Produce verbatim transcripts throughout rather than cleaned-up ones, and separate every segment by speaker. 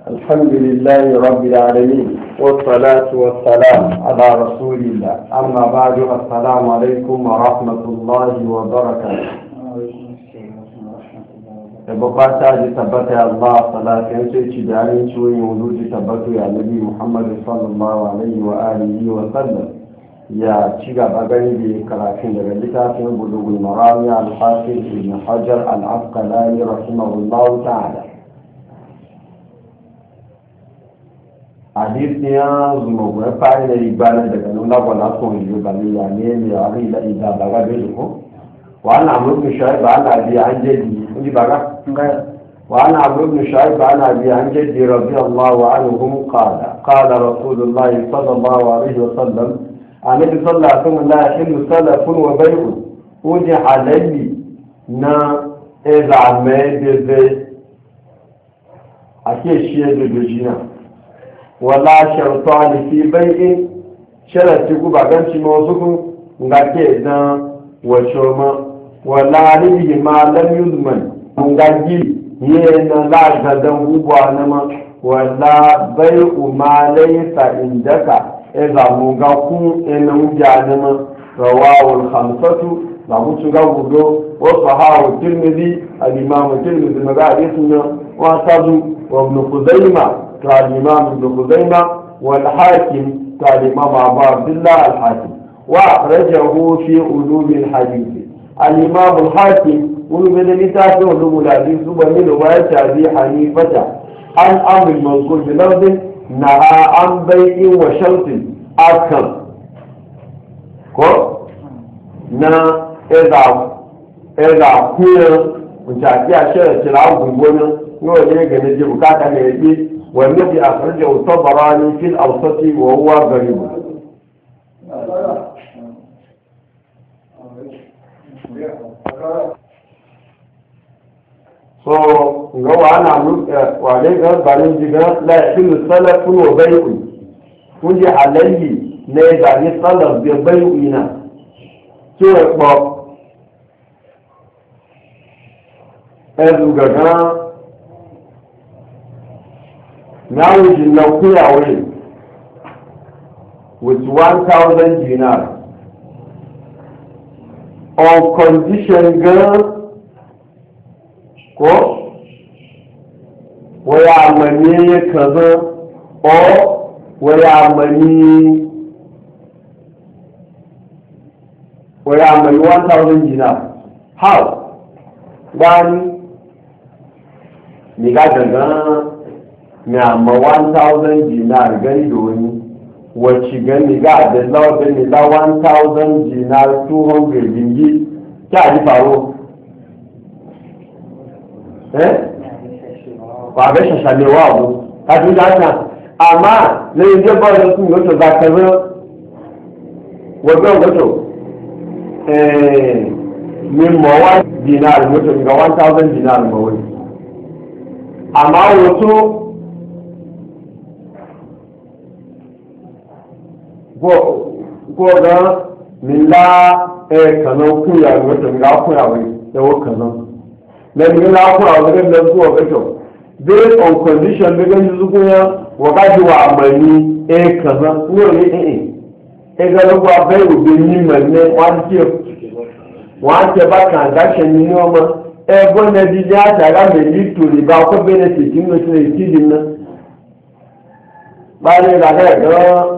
Speaker 1: الحمد لله رب العالمين والصلاة والسلام على رسول الله أما بعد السلام عليكم ورحمة الله وبركاته بقاتا جتبت الله صلاة ينسي جعلين شوي ولود جتبت يا نبي محمد صلى الله عليه وآله وسلم يا شيخ بغني بكراتين لغلتا في بلوغ المرام الحافظ ابن حجر العسقلاني رحمه الله تعالى hadisi ya zumo ya fara da ibana daga nuna wala son yi ba ne ya ne ne ya ri da ida baga da ko wa ana amru shaib ana bi an jadi inji baga wa ana amru shaib ana bi an jadi radiyallahu anhum qala qala rasulullah sallallahu alaihi wasallam annabi sallallahu alaihi wasallam la yahillu salafun wa bay'un uji halalli na eza medeze ake shi da dojina wala shartani fi bai'in sharati ku ba ganci ma wasu kun ngake dan washoma wala rihi ma lam yuzman ngaji yana la gadan ubwa nama wala bai'u ma laysa indaka idza munga ku enu janama rawahu al-khamsatu la mutu ga gudo wa sahahu tirmidhi al-imam tirmidhi magadi sunna wa tabu wa ibn khuzaimah كالإمام ابن خزيمة والحاكم كالإمام أبو عبد الله الحاكم وأخرجه في علوم الحديث الإمام الحاكم ومن لتاتي علوم الحديث ومن رواية أبي حنيفة عن أمر المذكور بلفظ نهى عن بيع وشرط أكثر كو نا إذا إذا كنا وشاكي أشياء تلعب بقولنا يقول لك نجيب كاكا نجيب والذي أخرجه الطبراني في الأوسط وهو غريب. so ngawa ana wale ga balin jiga la yahillu salafun wa bai'un kunji halalli ne ga ni salaf bi bai'ina ke ko ezu gaga now is in Naukuya way with one thousand dinar on condition girl ko waya mani kaza or waya mani waya mani one thousand dinar how dan ni ga daga na ma one thousand dinar gani da wani wacce gani ga da lawa gani la one thousand dinar two hundred dingi ta ji faro eh ba ga shashale wa mu ka ji da ta amma ne je ba da su goto za ka zo wato goto eh min ma one dinar goto ga one thousand dinar ma wani amma wato ko ga min la e kanon kuya wato ga kuya wai da wakanan na min la kuya wai da zuwa ga to based on condition da ga zuwa ya wa ga ji wa amani e kaza no ne eh eh e ga ruwa bai ubi ni manne wani wa ke ba transaction ni no ma e go na di ja ta ga me ni to ri ba ko benefit ni no ne ti din na ba ne da ga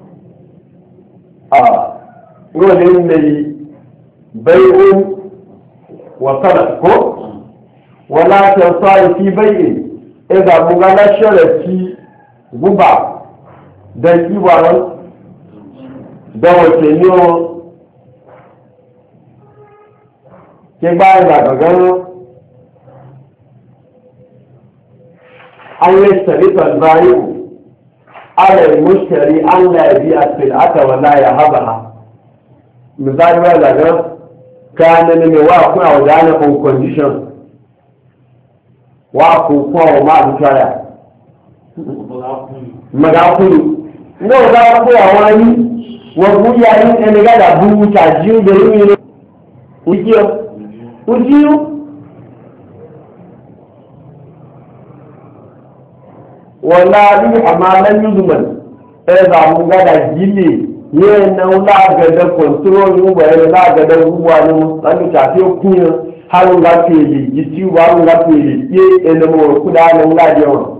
Speaker 1: rolin mai bai'un wa sadaqo wala tasai fi bai'in idza mugala sharati guba da kiwaran da wace ne ke bayan da gano an yi sharitar bayu على المشتري أن لا يبيع السلعة ولا يهبها مثال هذا كان من واقع ودانا on condition واقع وما بكرة مغافل no da ko awani wa buya yin en ga da bu ta jiu da yin ujiyo ujiyo wala ni amalan yuzman eh za mu ga da gile ye na ula ga da control mu ba ya la ga da ruwa ne san ta fi kunya har ga ke yi jiti wa ga ke yi ye ene mo kuda na ula je wa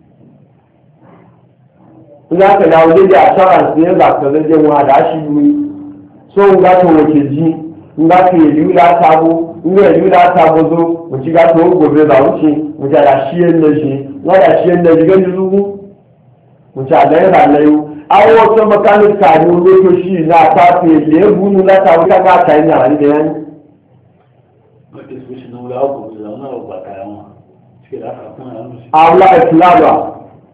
Speaker 1: ina ka dawo da assurance ne za ka je wa da shi ni so ga to wace ji nga ke yi la tabo nga yi la tabo zo mu ci ga to gobe da wuce mu ja da shi ne shi wa da shi ne ga ni rugu mu ja da ya da yau awo to makanik ka ni lo to shi na ta fe le bunu la ta ka ka ta ni ani de yan
Speaker 2: ko ke su shi no la ko la na ba ka ma shi da ka kuma an shi
Speaker 1: awla itlaba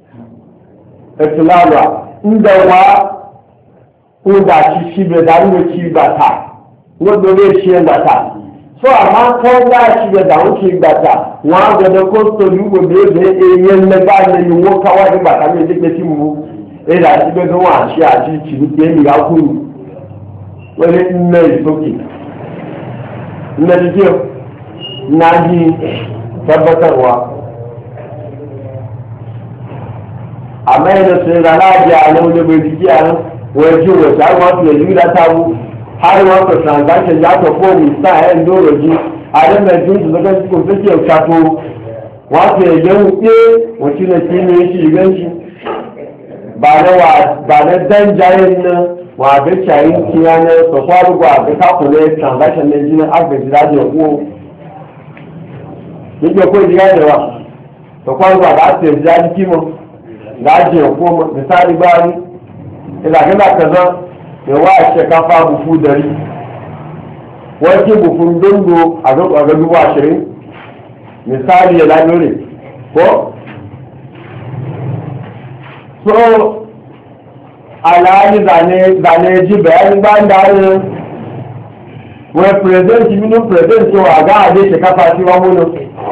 Speaker 1: itlaba inda wa ko da shi shi be da ni ci bata wo do le shi bata so ama ko da shi be da o ci bata wa ga da ko to yu go be be e yen le ba ne ni wo ka wa di bata me de ke ti mu ẹ̀dà àti gbẹ́gbẹ́ wọn àṣẹ àti ìtìlú pé ní ìyákùnrin wọ́n lé nínú ìsókè nínú ẹ̀díjẹ́ náà yí tẹ́bọ́tẹ̀wà àmẹ́rin ṣe rà láàjẹ́ àwọn olóògbé ìdíjẹ́ àrùn wọ́n jí òwò ṣáà wọ́n fi èyí látàwó har wọ́n fi transaction yàtọ̀ fóònù sáà ẹ̀ ń lóró jí àdẹ́mẹ̀jú ìdúgbẹ́gbẹ́ tí kò fẹ́ sí ọ̀ṣàtò wọ́n fi èyí ń pé wọ́n ti lè ti ní iṣẹ́ ìrẹ́jì ba na dan jayin nan wa ga cayin kiyana so faru ga ga ka kula transaction ne jinin agaji da je ko yake ko diga da wa to faru ga da ce da kimo da je ko misali bani ila ga kaza da wa ce ka fa bufu dari wace bufun dondo a ga ga dubu ashirin misali ya lalore ko so alayi zane ji bayani ba da hannun wọ́n present nínú present tó àgá àdéṣekáfà tí wọ́n múlò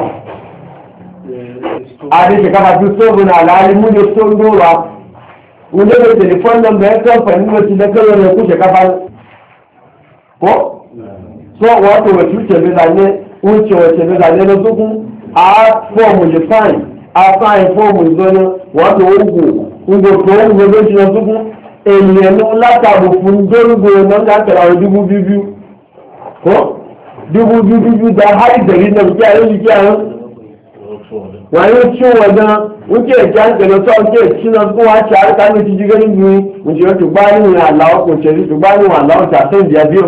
Speaker 1: àdéṣekáfà tí sóògùn àlàáyé múlò tó ń dóra wọ́n lè tẹlifọ́n nọ́mbà ẹ̀kọ́ pẹ̀lú oṣù lẹ́kẹ́rẹ́ rẹ̀ kú ṣekáfà kọ́ so wọ́n tó wẹ̀ tí ó ṣẹ̀lẹ̀ lálẹ́ ó ṣe wẹ̀ ṣẹ̀lẹ̀ lálẹ́ lọ́sọ́kún á fọ́ọ̀mù lè fáìn á fáìn fọ́ọ̀mù ìzọ́nà wọ́n tó ó gùn ń gbò tó ń gbò lóṣù lọ́sọ́kún ènìyàn ló látàbò fún dórógbò náà tẹ̀lá dúbú bíbí ko dúbú bíbí da har gari na buki a yanzu kiyayen wani cin wajen wuce ya kyan gano ta wuce ci na kuma ci har ka nufi ji ganin biyu wuce wata gbani wa allawa ko ce su gbani wa allawa ta san biya biyu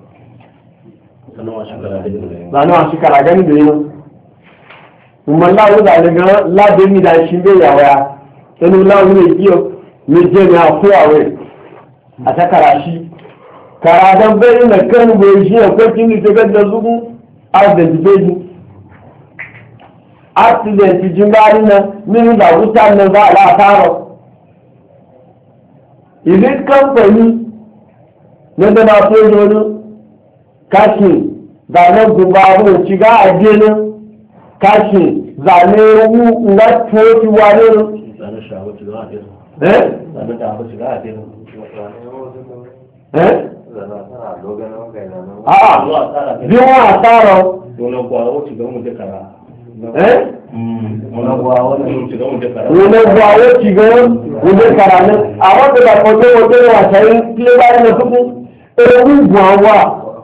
Speaker 1: zanuwa shi kara gani da yi kuma lawu da daga labin da shi bai yawaya sanu lawu ne kiyo ne je ne a kowawai a ta karashi karadan bai na kan bai shi a kwakin da ta da zuku accident accident jin bari na min da wuta nan za a latara idan kamfani na da na so joni kashi zanen gubabu shiga a jenin kashi zane wu na toki wani
Speaker 2: zane shawo shiga a jenin
Speaker 1: eh
Speaker 2: zane da abu shiga a jenin
Speaker 1: eh a'a bí wọ́n àtàrọ̀
Speaker 2: wọnàgbọ́ àwọn ti gbọ́n jẹ́ kàrà
Speaker 1: ẹ́
Speaker 2: wọnàgbọ́ àwọn ti gbọ́n jẹ́ kàrà
Speaker 1: wọnàgbọ́ àwọn ti gbọ́n jẹ́ kàrà ní àwọn tó dàpọ̀ tó wọ́n tó wà sẹ́yìn tí ó bá ní ọdún ewu ìgbọ̀n àwọ̀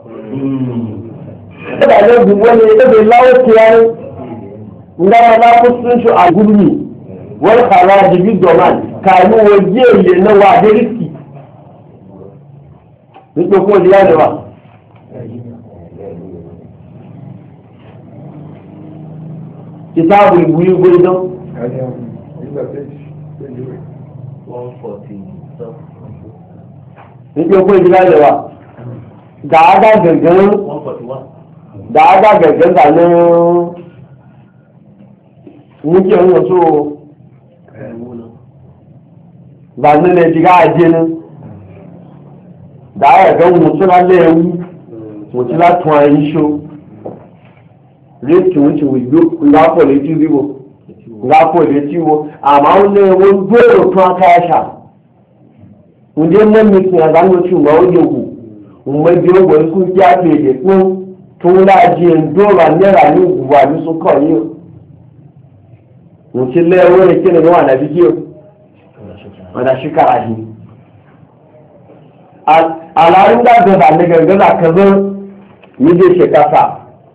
Speaker 1: ẹ̀dà ló gbogbo ní ebe láwọ́ tí a ní ndára lápò sínsù àgúrùmí wọ́n kàrà àdìbí dọ̀mán kàánú wọ́n jí èyẹ náà wà adéríkì nítorí kó di láti wà. Kìtàbù ìwé ìwé idán. Nítorí kó di láti wà. Dáadáa gẹ̀gẹ́ dáadáa gẹ̀gẹ́ gbà ní wúkẹ́ ń wọ́n tó gbà nílẹ̀ jìgá àjẹ́ ní. Dáa ga mutu na lewu mutu la tún ayi so rétí wuce wìgbó ńgápọ̀ létí wíwo ńgápọ̀ létí wo àmà ń lé wọn gbèrò tún akáyàṣà ǹdé mọ́mí fi hàn láwọn oṣù ńgá ó yẹ̀wò ńmọ́dé ọgbọ̀n ikú jẹ́ àpèjẹ fún tó ń láàjì ẹ̀ńdọ́rà náírà ní ìgbùgbà ní sọ́kọ̀ yìí mutum lẹ́wọ́ rẹ̀ kí ni wọ́n àdàbí kí o wọ́n dà sí kára yìí alarin da da zane gargaza ka zo ni zai shi kasa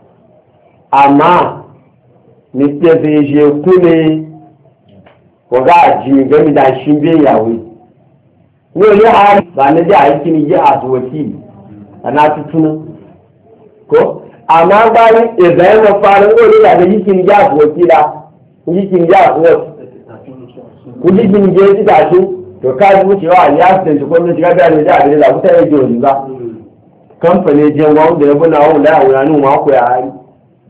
Speaker 1: amma ni ke zai je kune ko ga ji gami da shi bai yawo ne ya har ba na da aiki ni ya aswati ana tutunu ko amma bayan idan ya fara wani da yake ni ya aswati da yake ni ya aswati ku ji ni je ta shi to ka ji wucewa a ya su gwamnati ga gane da abin da kuta yake wani ba kamfani je wanda ya buna wani da ya wani ma ku ya yi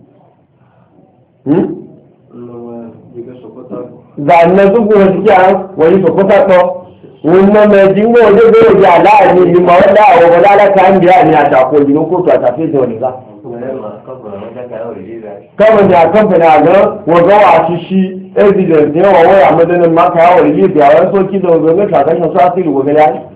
Speaker 1: za na zubu wani kiya wani sokota to wannan mai jingo waje zai ya la'ani ni ma wanda a wani lalata an biya ni a tako jinin kotu a tafi da wani ba kamar da kamfani a ga wagawa shi shi evidence ne wa waya madanin maka yawon libya wani soki da wani shakashin su asiri gobe ya yi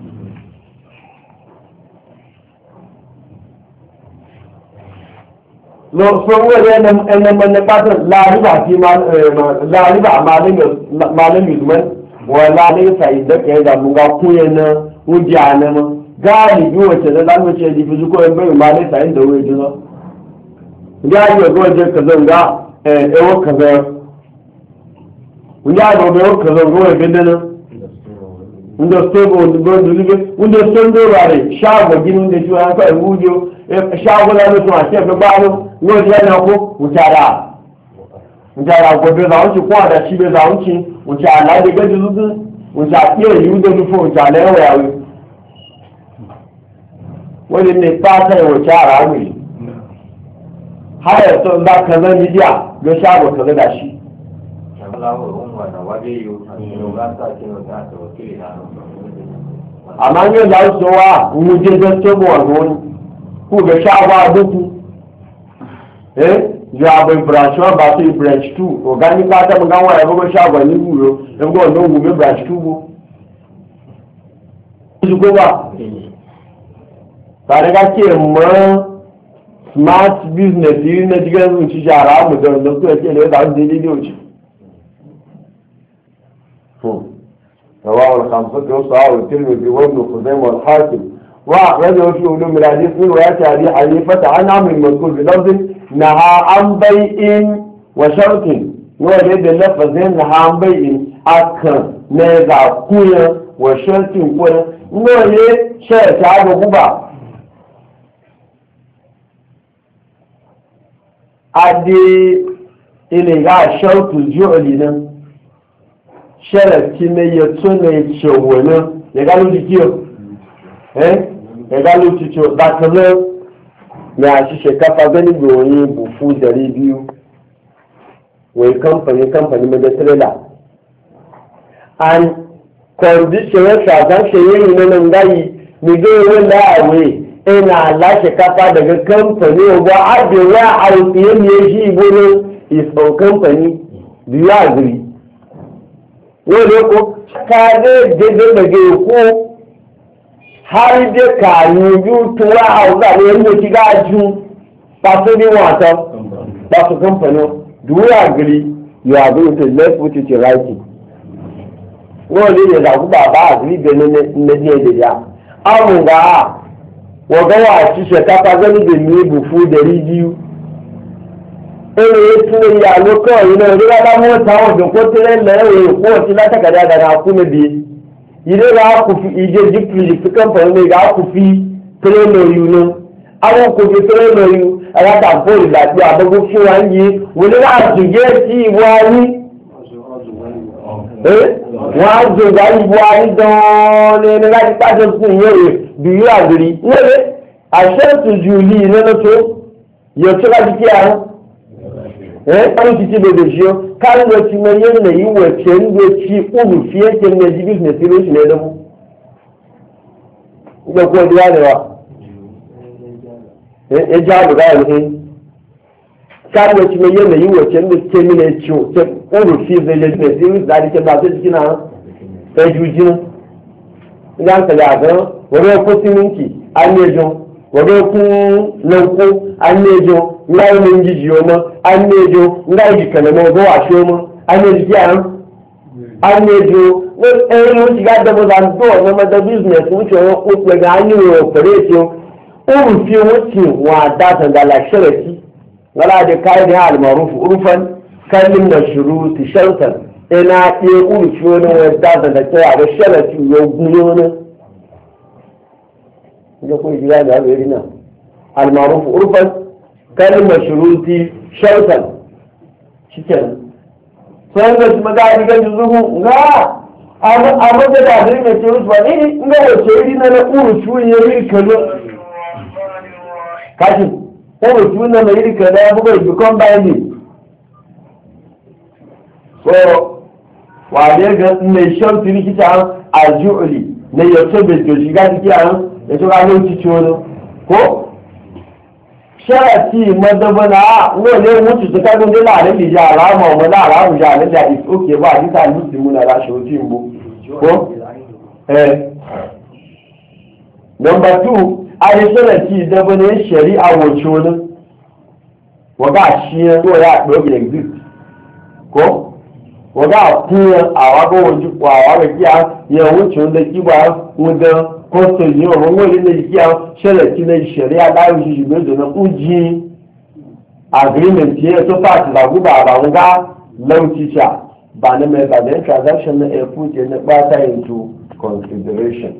Speaker 1: sun wani yanar manna fatar lariba fi lariba malin yuzman wa lalai sa'i da ka yi da munga kuyen na wujiya na ma galibi wace da lalmace da fi zuko yin bayan malai sa'i da wuri jina ya yi ga wajen ka zanga ewo ka zanga wunde a gobe yau ka zango ya ganda nan wunde stogo wunde dulube wunde sondoro are shago gini wunde shi wani kawai wujo shago na mutum a shefe bano wani yana ko wutara wutara gobe za wuce kowa da shi bai za wuce wuce ala da gaji zuzu wuce a iya yi da nufin wuce ala yawa yawe wani ne fata ya wuce a ramuri har ya son za ka zan midiya ga shago ka zaga shi amma yin za su wa wuje don tobo wa goni ku ga shagwa duku eh ya bai branch one ba su branch two organic ba ta mugan wa ya bugo shagwa ni guro da bugo don gube branch two go su go ba tare ga ke mo smart business yi na jigan sun ci jara mu da don su ke ne da su dai dai رواه الخمسة وصححه الترمذي وابن خزيمة والحاكم وأخرجه في علوم الحديث من رواية أبي حنيفة عن عمرو المذكور بلفظ نهى عن بيع وشرط وجد اللفظ نهى عن بيع أكل نزع كويا وشرط كويا نوعي شرط هذا غبا أدي إلى شرط الجعل sharafi ne ya tuna ce wani ya gano jikiyo eh ya gano cikin zakalar ya shi shekafa gani da wani bufu dari biyu wai kamfani kamfani mai da trailer and condition ya shagan shayi na nan gayi ni zai wanda a wai ina lashe kafa daga kamfani wa adewa a wutsiye ne shi ibono is a company do you agree wọ́n lè kó káàdé dédé gbẹ̀gẹ̀ òkú hálídé kààyè ojú tó wá àwùjọ àwọn ẹni tí ká ju pàṣẹ ní wọn àtọ pàṣẹ kọ́mpẹ̀nì dùwúrà gírí yóò àgbẹ̀wò tó lẹ́fù ti ti ráìtì wọ́n lè lè dàgbù bàbá àgbẹ̀rí bẹ̀rẹ̀ nẹ́dí ẹ̀dẹ̀dẹ̀ à áwùngà à wọ́n gbọ́ wà ṣiṣẹ́ kápá gẹ́gẹ́ ní ibù fún dẹ̀rí jíu ere tún ìyá ló kọ́ ìná ìrora bá mú táwọn òdòkó tẹ́lẹ̀ lẹ́rẹ̀ èkó ọtí látàkàdé àdàrà àkúnmẹ́ bíi ìrora akùfi ìjẹ́jì kìlì fi kẹ́mpọ̀n ní ìgbà akùfi tẹ́lẹ̀ lóyún náà àwọn òkùnfin tẹ́lẹ̀ lóyún alátàpọ̀ ìgbàgbé àbọ̀gbọ̀ fún wa ń yí wọ́n ní láti jẹ́ sí ìwọ ayé wọ́n á jògbá ìwọ ayé gan-an ní láti pàṣẹ fún ìyẹn rẹ̀ bìí àgbèrè wọ́n àṣẹ ìtùjú ìlú ìnáná tó yẹ tó láti kí àrùn eh an ci da da shi kan da ci mai yin nayi wace ne ci ulu fiye ke ne ji business ne shi ne da mu da ko da yawa eh eh ja da ga ne kan da ci mai yin nayi wace ne ke ne ci ke ulu fiye da business ne da ke ba ta cikina sai jujin idan ka da ga wani ko siminki an ne jo wani ku lauko an ne jo ngai mun ji jiyo ma an nejo ngai di kana mo go asho mo an yi jiya an yi jo ɗaya wuce ga da mazan to na mada business wuce wani kuka ga an yi wa operation urufi wuce wa data da lasharati wala da kayan ya almarufu urufan kallin da shuruti shartan ina ɗaya urufi wani wadda da kira da sharati ya guyo ne ya kuma jira da abu yana almarufu urufan kallin da shuruti shartan shi kenan sai ga shi maga a rigar zuhu na a maga da abin mai ce wasu ba ne ina wace iri na na urufi ya yi kallo kashi urufi na mai iri kallo ya buga become binding so wale ga mai shan fili kita a ju'uli na yato bai to shiga ciki a nan ya to ranar cici wani ko sharati madabana wale mutu ta kagun da larin da ja alama wa da alamu ja da ja is okay ba ni ta muslimu na la shoti mbo ko eh number two ai sharati da bane shari'a wace wani waga shi ko ya dogi exist ko waga ku a wago waje kwawa ga kiya ya wuce da kiba wanda kosto yi wa wani da kiya sharati na shari'a da yi shi bezo na uji agreement ya to part da guba ba wanga laucica ba na mai ba da transaction na a put na bata into consideration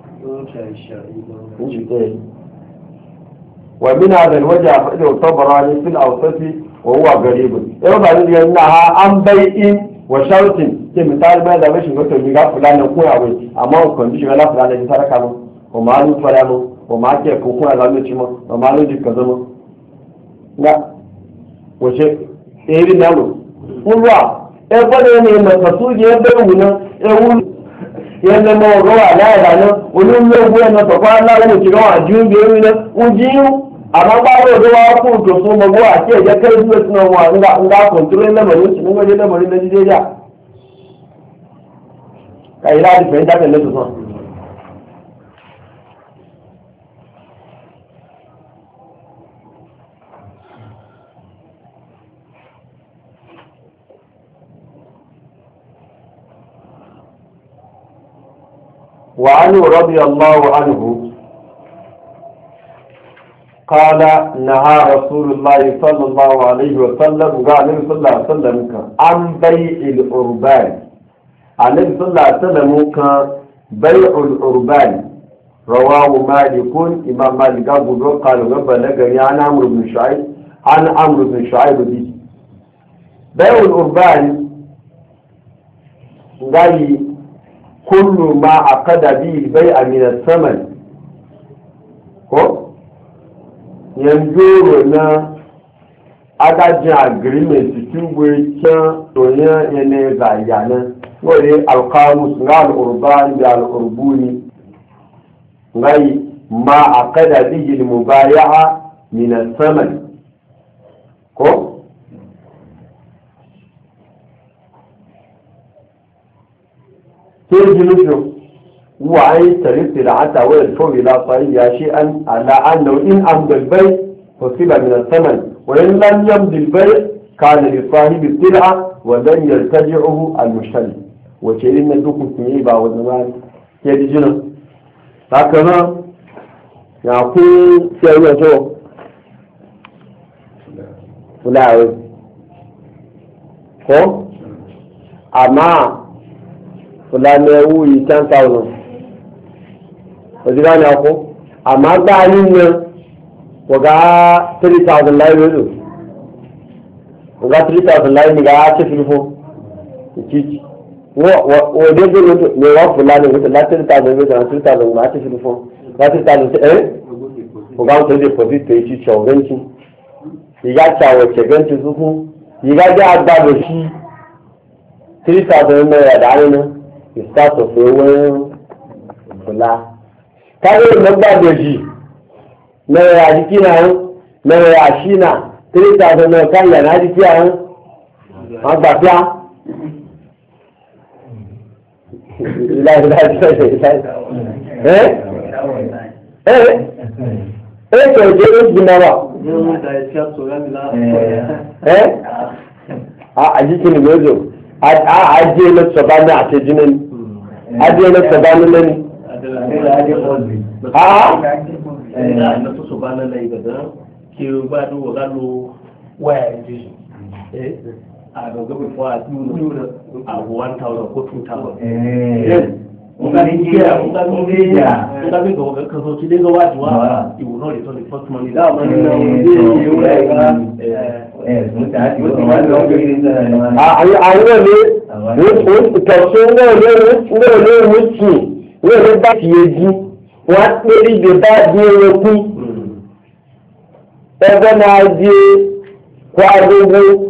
Speaker 1: wa min hada alwaja fa ido tabarani fil awsati wa huwa garib yau ba ni yana ha an bai'in wa shautin ke misali bai da bashin wato ni ga fulani ko ya wai amma condition ga fulani ne saraka mu ko ma lu fara mu ko ma ke ko ko ga mu ci mu ko ma lu dikka zama na wace eri nalo ulwa e fada ne ma kasu je be wuna e wu yanda mo ro ala da no ulun lo bu na to kwa la mu ci ga wa ju be wuna ujiu amma ba ro do wa ku to so mo wa ke je kai su suna wa nga nga control na mo ci ngo je na mo na je ja kai la di fe da ke le to so وعنه رضي الله عنه قال نهى رسول الله صلى الله عليه وسلم قال النبي صلى الله عليه وسلم عن بيع الأربان النبي صلى الله عليه وسلم كان بيع الأربان رواه مالك إمام مالك أبو قال وبلغني عن عمرو بن شعيب عن عمرو بن شعيب به بيع الأربان قال كل ما عقد به البيع من الثمن ko yanzu na agajin agreement cikin gwekin doyin yanayi zayanan wani alkamus na al'urban da al'urbuni ngai ma a kada bigil mubaya'a min saman ko sai jinufin وعي تريد العتا ويدفع إلى صحيح شيئا على أنه إن أمضى البيع فصيب من الثمن وإن لم يمضي البيع كان لصاحب السلعة ولن يرتجعه المشتري وشيرين ندوك سميبا والنمان يدي جنة هكذا يقول سيئة جو فلاوي ko amma fulani ewu yi ten thousand òsìká ní ọkọ àmọ́ gbá nínú ọ̀gá three thousand láì lódò ọ̀gá three thousand láì nígbà á ṣe fífún ìtìtì wọ́n dédé lódò ní wọ́n fulani lódò láti three thousand lódò àti three thousand gbà á ṣe fífún láti three thousand ẹ́ ọ̀gá ń tẹ́lẹ̀ pọ̀ sí tẹ̀ ìtìtì ọ̀gẹ́ntì ìyá tí àwọn ìṣẹ̀gẹ́ntì fúnfún ìyá jẹ́ agbábọ̀ sí three thousand náírà dáná náà ìsàtọ̀fẹ́ owó fúlá. Káwé ìmọ̀gbàdòjì náírà àdìkí náà náírà àṣínà three thousand náà káyà náà àdìkí àwọn àgbàfíà. Ìlà ìlà ìlà ìlà ẹ́ ẹ́ ẹ́ kẹ̀kẹ́ ó ti náwà. Ẹ́ àdìkí ni lójó. ajiye na sabana a tejinin ajiye na sabana na ne a
Speaker 2: na so sabana na ibadan ki ba do ga lo waya ji eh a ga ga fo a tu a one thousand ko two thousand eh Ungalingia, ungalingia, ungalingia kwa kazo kidenga watu wa, you will not return the first money. Da money na ungalingia, ungalingia, eh, mutati kwa wale wangelinda.
Speaker 1: Ah, ayo ayo le, wo tọ̀sọ́nà le, ngo le wuti, wo le ba tiyeji, wa peri de ba di eku. Ebe na di kwa gogo,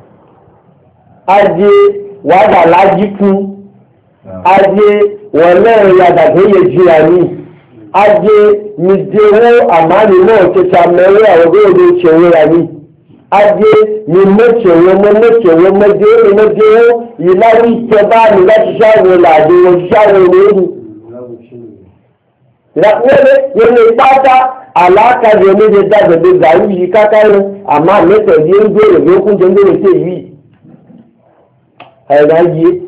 Speaker 1: aje wa da laji ku. Aje wannan ya da gaye jiya ni aje mi dewo amani mo ke ta mewo awo do chewo ya ni aje mi mo chewo mo mo chewo mo de mi mo dewo ilawi ke ba ni láti shawo la de wo shawo ni la wele yele pata alaka de mi de da de da yi kaka ni ama me te di ngere lo kun je ngere te yi ai da yi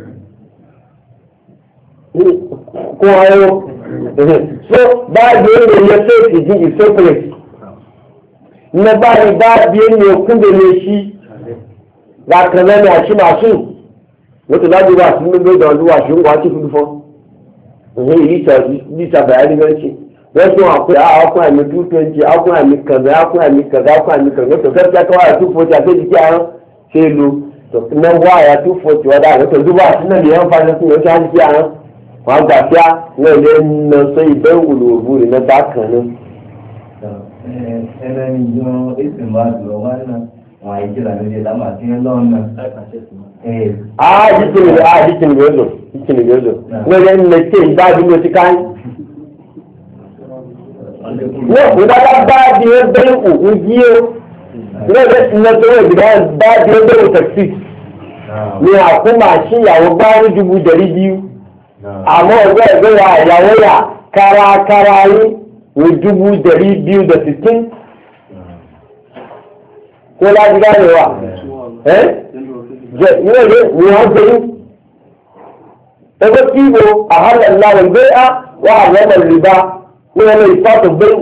Speaker 1: kó ayọ́ so báàbí ẹni yẹ fèsì di ìfẹ́pẹ̀rẹ̀ ní báyìí báàbí ẹni òkúndé lè ṣí lákànlẹ́ ní àṣímàṣí wọ́n tó lájú wà sí gbogbo ìdánwò wà sí wà sí fúnfọ́ òhun ìlíta bàyá ní mẹ́ṣí wọ́n tún àpẹ àkún àmì two twenty àkún àmì kànzẹ́ àkún àmì kànzẹ́ àkún àmì kànzẹ́ tó fẹ́ fẹ́ kọ́wàá two forty àkéjì kí àrùn ṣe lo náà wáyà two forty ọ̀dà àwọn tó dúró àti náà lè yẹn fàṣẹ sí ìyẹn ṣáájú kí àrùn wọ́n gbà fíà náà lè nà sọ ìbẹ́ ìwòlò òbú rẹ̀ náà bá kàn ní.
Speaker 3: ẹlẹ́ni jọ èsì máa dùn ọ́ wá náà wọ́n àyè jìlá lórí ẹ̀ lámà tí ń lọ́ọ̀ náà.
Speaker 1: ah jíjìn ní ah jíjìn ní ọ̀dọ̀ jíjìn ní ọ̀dọ̀ wọ́n lè nà ṣe ìdájú ló ti káyé. wọ́n kò dáadáa bá di ẹgbẹ́ òkú jí o wọ́n lè nà tó wọ́n ìgbà bá di ẹgbẹ́ òkú tẹ̀sí ní àkúmà sí ìyàwó bá rí ju bùjẹ̀rí bíu. àmọ́ ọgbẹ́ ẹgbẹ́ wa ìyàwó yà kárakára yín wọ́n dúbú jẹ̀rí bíu the sixteen kó láti dáhùn wa ẹ́ jẹ́ ìwé ìwé wọ́n jẹ́ yín ẹgbẹ́ tí wo àhálẹ̀ ńláwọ̀ gbé á wà àlọ́mọ̀ rìbá wọ́n lè fọ́tò bẹ́ẹ̀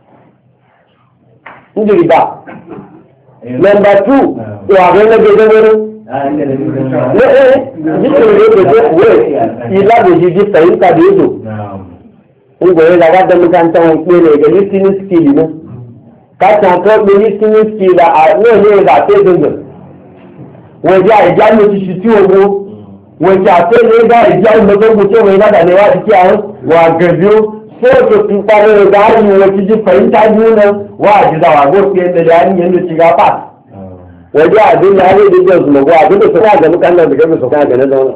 Speaker 1: ń di rìbá. nọmba two ìwà àgbẹ̀lẹ́gbẹ̀ẹ́ lẹ́ẹ̀ jíkìrì ló pèsè ìwé ìlàbòjì di fẹ̀yìntà bí èdò ń gbẹ̀rẹ̀ ìdàgbà dẹ́míkà ń tẹ́wọ̀n pé rẹ̀ ẹ̀gẹ̀ listening skill náà káàkiri àtọ́ pé listening skill náà ní ìgbà tẹ́ gbẹ̀gbẹ̀ wọ́n jẹ́ àìjá ní oṣù tí owó wọ́n jẹ́ àtẹ́ ní ìgbà ìjá ìmọ̀gbọ́gbọ̀ tí wọ́n ìgbà dàní wá sí àwọn wà gẹ̀dú fóòtò tí parí ìgbà ayé wọ́n ti di fẹ̀yìntà bí náà wà àjíjà wà gbọ́ pé ẹ̀mẹ̀lẹ̀ ayé ló ti ga pàt wọ́n jẹ́ àdéhùn ayé ìdíje òṣùmọ̀gbọ́ àdéhùn sọ́kà àgbẹ̀mú kan náà bìkẹ́ sọ́kà àgbẹ̀mú náà.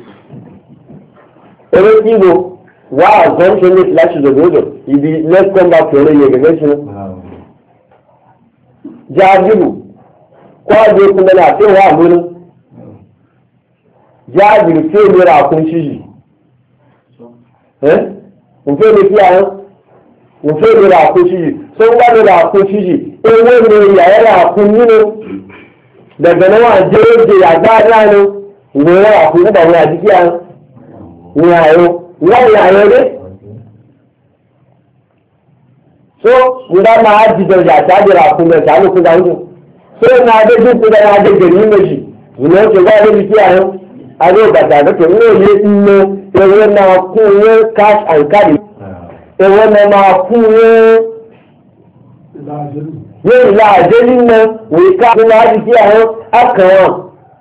Speaker 1: eré tí wo wá àgbọ̀n ṣe ní láti dòdòdò ibi let's come back to ẹ̀rọ yẹ gẹ́gẹ́ sí. jáàbìrù kó àjẹ kúndínlẹ̀ àti ìwà àmúnú jáàbìrù tí èmi rà kún ṣíṣì nfẹ́ mi fi àwọn nfẹ́ mi rà kún ṣíṣì tó ń wá mi rà kún ṣíṣì ewé mi ìyàwó rà kún nínú. daga nan wa je je ya ga rano ne ya ku da wani jiki an ni ayo wani ayo ne so nda ma haji da ya ta dira ku da ta ku da wuce so na da duk da na da gari ne shi ne ke ga da jiki an ayo da ta da to ne ne no e na ku ne cash and carry e wona ma ku ne yóò la àjẹ́ nínú wíká nínú àdìsí àwọn akànwọ̀n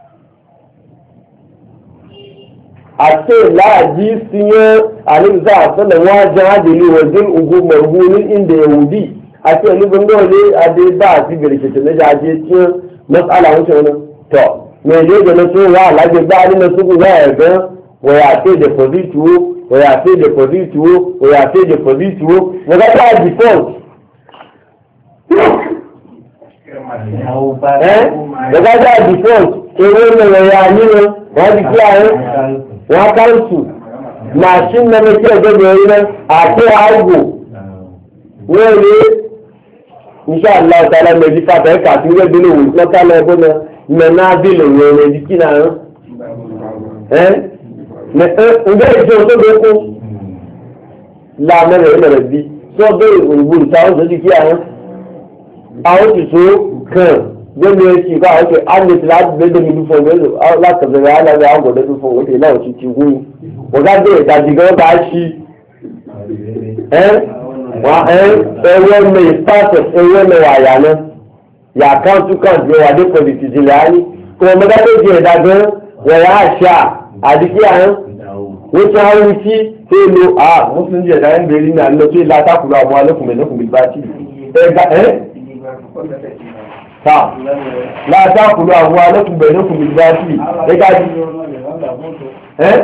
Speaker 1: àti láàjí sí yẹn àríwísà àtọ́lẹ̀ wọn ajá àdìlú wọ̀dín ogun mọ̀rún ní ìndẹ̀ èwùdí àti ẹ̀lúgbọ́n lé adébá àti bèrèkètè lẹ́jà ajé tí wọ́n mọ́sálà ń ṣe tọ̀ mẹ́lẹ́ ìjọba tó wà lájẹ bá nínú sókù wá ẹ̀gán wọ̀yà àti ìdẹ̀pọ̀sìtì wo wọ̀yà àti ìdẹ̀pọ̀sìtì wo wọ̀yà àti ìdẹ̀pọ̀sìtì wo wọ́n ká Ìgbàjá default, ewé mẹ́rẹ̀ ya nínú wọ́n ti kí àárín, wọ́n káńtù, màṣín náà mẹ́kí ẹgbẹ́gbẹ̀ orí náà àti àgbò. Wọ́n rí iṣẹ́ àlá ọ̀tàlá mẹ́jì fàtà ẹ̀kà tí wọ́n gbé lòwò lọ́kàlẹ̀ ẹgbẹ́ náà mẹ́ná bílò rẹ̀ rẹ̀ kí náà rán. eh ne ǹjẹ́ ìṣe tó gbé kú láàmẹ́rẹ̀ ìlẹ̀rẹ̀ bí sọ́dọ̀ ìgbòrò táwọn tó ti kí àwọn àwọn ti tó kàn gbẹ́gbẹ́ ẹ̀kí ká àwọn tó ágbèsì láti gbẹ́gbẹ́ mi fún ọgbẹ́ látọ̀bẹ̀rẹ̀ aláwẹ̀ àwọn ọ̀dọ́ fún òkè náà ti ti wú ọ̀gá dé ìdájí gan bá ṣí ẹwọ́ mẹ́ ìpàtẹ̀ ẹwọ́ mẹ́ wàyà náà yà káńtù káńtù wà dé pọ̀lìtì jìnlẹ̀ ayé kò mọ́ dá méjì ẹ̀dá gan wọ̀nyá àṣà àdìkí àwọn wọ́n tún á wí sí tó lo à mùsùlùmí ẹ̀dá ń bẹ̀rẹ̀ ní àná tó ilá àtàkùrọ̀ àwọn alẹ́kùnrin lẹ́kùnrin bá ti ẹ̀dá ẹ̀ ta látàkùrọ̀ àwọn alẹ́kùnrin lẹ́kùnrin bá ti ẹ̀dá ti ẹ̀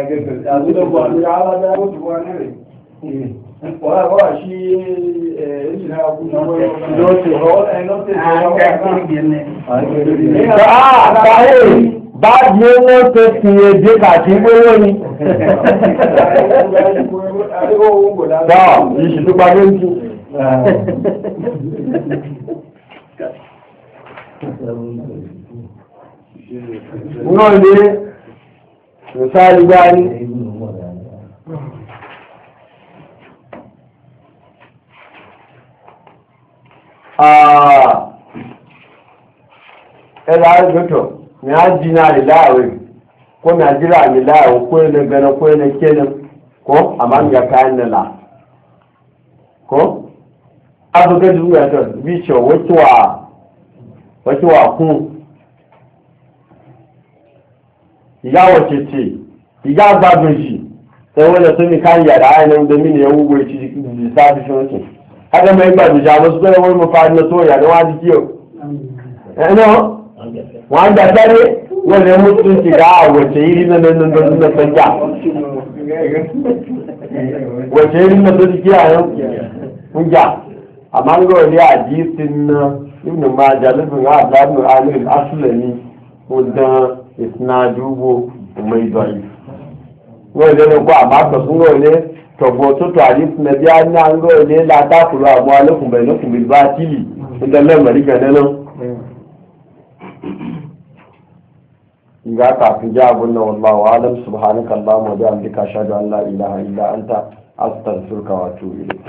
Speaker 1: wọ́n wá sí ìjìnà àkúnṣe báàbí owó tó fi èdè kàtí gbówó ni dáa ìṣìtú parí ń tú náà lè ìsáàlì gbá ní ẹ̀rọ àgbẹ̀tọ̀ ní a jí náà lè láàrin kó nàìjíríà lè láàrin kó ẹ̀nà gẹ̀rẹ̀ kó ẹ̀nà kẹ́nà kó àmàǹgà káyán nílà kó azọ́gẹ́dù ẹ̀tọ̀ bí ṣe wọ́tíwà kún ìyáwó tètè ìyá àgbàgbèjì ẹwọ́n lẹ́tọ́ ní káyàrá ẹ̀nà ọdẹ́mí ni ẹwúgbò ìtìdí sáàbí ṣọ́ọ̀tì adama igba gbèjì àwọn tó bẹ́rẹ̀ wọ́n mú fa ẹ̀nà tó yà ní wọ́n á di kí o ẹ̀nà wọ́n á jà sáré wọ́n lè mú tún ti dá àwọ̀tẹ̀ yìí nínú nínú nínú sọ́jà wọ̀tẹ̀ yìí nínú tó ti kí àyàn ń jà àmà ń gọ̀ ní àjí sí ná nínú máa jà lóbìnrin àbúrádù alẹ́ asúlẹ̀ ní ó dán ìsinadúgbò ọmọ ìdọ̀ yìí wọ́n lè lọ́kọ́ àbátọ̀ fún wọn lé tọ̀bọ̀ tó tọ̀ àdífún ẹbí á ní àńgọ́ ilé látàkùrọ̀ àwọn alẹ́kùnbẹ̀ lọ́kùnbẹ̀ bá tíì ìdẹ́lẹ́mọ̀rí gẹ̀ẹ́lẹ́ إذا كان جابنا والله أعلم سبحانك اللهم وبحمدك أشهد أن لا إله إلا أنت أستغفرك وأتوب إليك